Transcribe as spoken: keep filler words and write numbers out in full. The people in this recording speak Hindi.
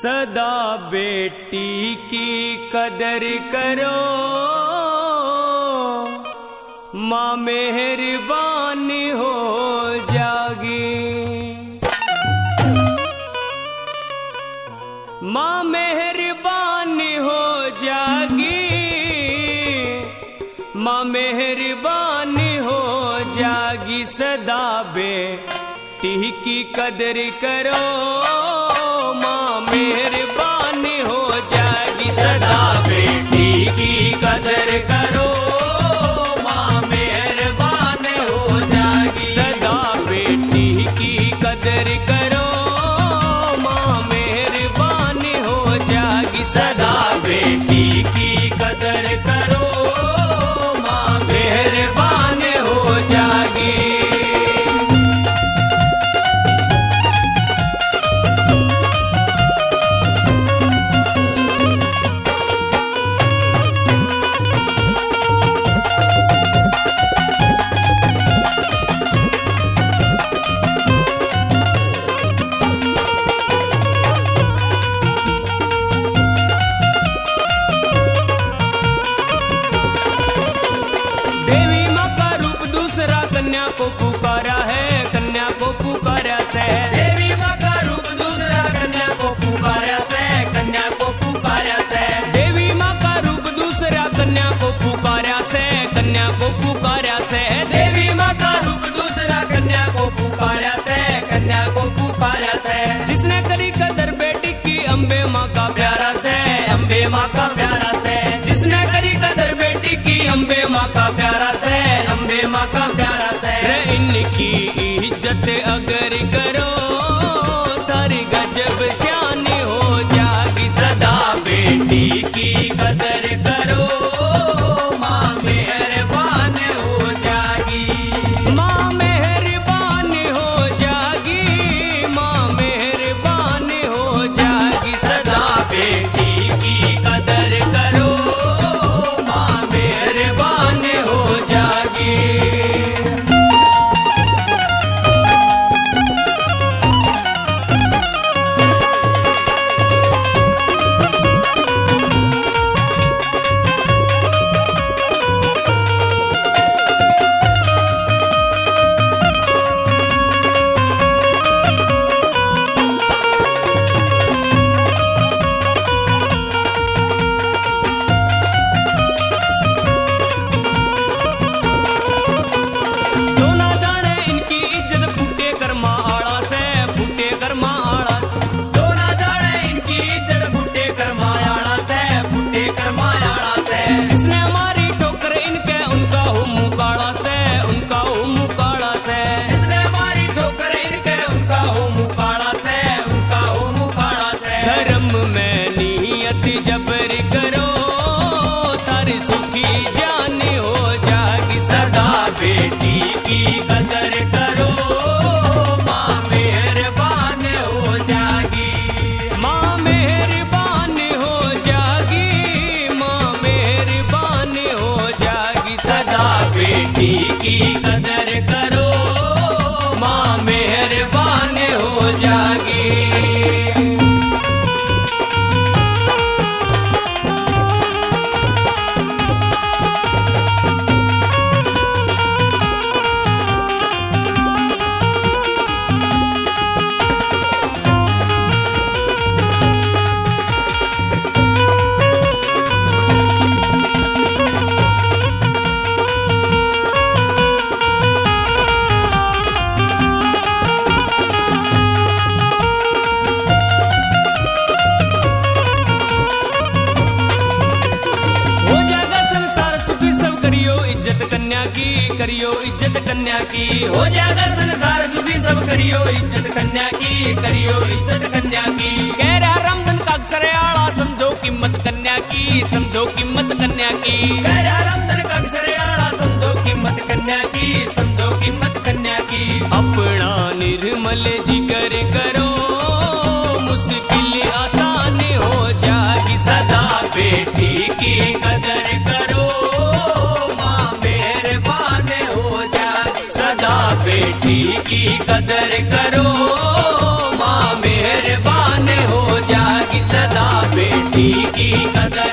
सदा बेटी की कदर करो, माँ मेहरबान हो जागी। माँ मेहरबान हो जागी, माँ मेहरबान हो जागी। सदा बेटी की कदर करो, माँ मेहरबान हो जागी। सदा बेटी की कदर करो, माँ मेहरबान हो जागी। सदा बेटी की कदर करो, माँ मेहरबान हो जागी। सदा बेटी की कदर करो, माँ मेहरबान हो जागी। कन्या को पुकारा है, कन्या को पुकारा से। देवी माँ का रूप दूसरा कन्या को पुकारा से, कन्या को पुकारा से। देवी माँ का रूप दूसरा कन्या को पुकारा से, कन्या को पुकारा से। देवी माँ का रूप दूसरा कन्या को पुकारा से, कन्या को पुकारा से। जिसने करी कदर बेटी की अम्बे माँ का प्यारा से, अम्बे माँ का प्यारा से। जिसने करी कदर बेटी की अम्बे माँ का प्यारा से, अम्बे माँ का प्यारा से। इनकी इज्जत अगर करो, तारी गजब शान हो जागी। सदा बेटी की कदर करो, माँ मेहरबान हो जागी। माँ मेहरबान हो जागी, माँ मेहरबान हो जागी। सदा बेटी की कदर करो, माँ मेहरबान हो जागी। जबर करो, तारी सुखी जान हो जागी। सदा बेटी की कदर करो, माँ मेहरबान हो जागी। माँ मेहरबान हो जागी, माँ मेहरबान हो जागी। सदा बेटी की कदर करो, माँ मेहरबान हो जागी। कन्या की करियो इज्जत, कन्या की हो जाएगा संसार सुखी। सब करियो इज्जत कन्या की, करियो इज्जत कन्या की। कह रहा रामधन का अक्षर आड़ा, समझो कीमत कन्या की, समझो कीमत कन्या की। कह रहा रामधन का अक्षर आड़ा, समझो कीमत कन्या की, समझो कीमत कन्या की। अपना निर्मल जिगर करो, मुश्किल आसान हो जागी। सदा बेटी की कदर करो, बेटी की कदर करो, माँ मेरे बेटी की कदर